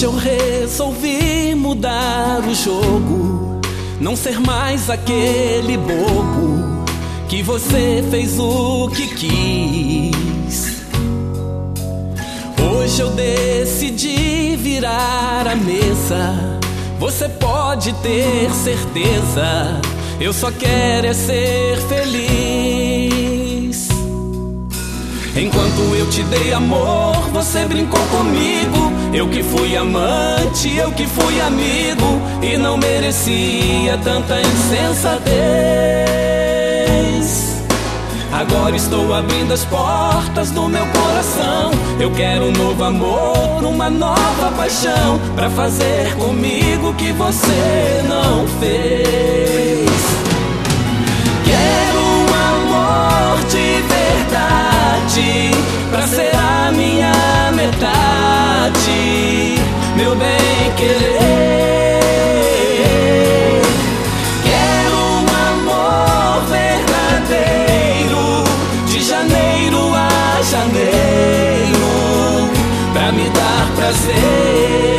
Hoje eu resolvi mudar o jogo, não ser mais aquele bobo que você fez o que quis. Hoje eu decidi virar a mesa, você pode ter certeza, eu só quero é ser feliz. Enquanto eu te dei amor, você brincou comigo. Eu que fui amante, eu que fui amigo, e não merecia tanta insensatez. Agora estou abrindo as portas do meu coração. Eu quero um novo amor, uma nova paixão, pra fazer comigo o que você não fez. Quero um amor de verdade, pra ser a minha metade, meu bem querer. Quero um amor verdadeiro, de janeiro a janeiro, pra me dar prazer.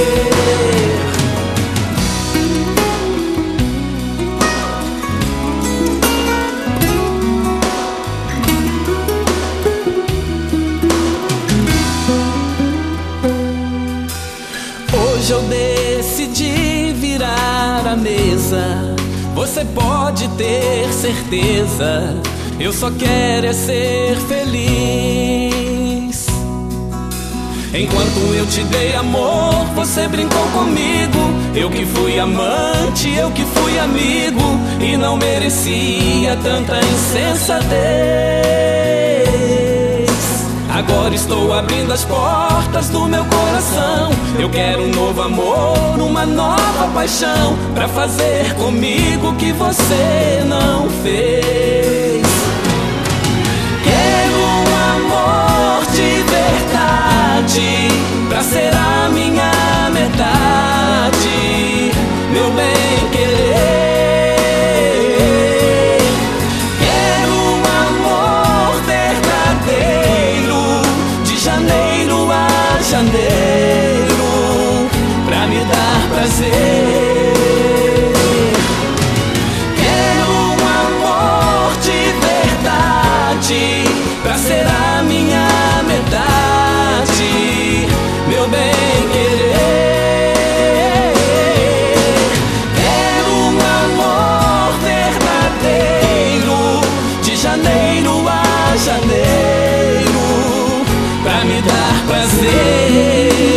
Hoje eu decidi virar a mesa, você pode ter certeza, eu só quero é ser feliz. Enquanto eu te dei amor, você brincou comigo. Eu que fui amante, eu que fui amigo, e não merecia tanta insensatez. Agora estou abrindo as portas do meu coração. Eu quero um novo amor, uma nova paixão, pra fazer comigo o que você não fez. Quero um amor de verdade, pra ser a minha metade, meu bem querer. Quero um amor verdadeiro, de janeiro a janeiro, pra me dar prazer. Quero um amor de verdade, pra ser a minha metade, meu bem querer. Quero um amor verdadeiro, de janeiro a janeiro, pra me dar prazer.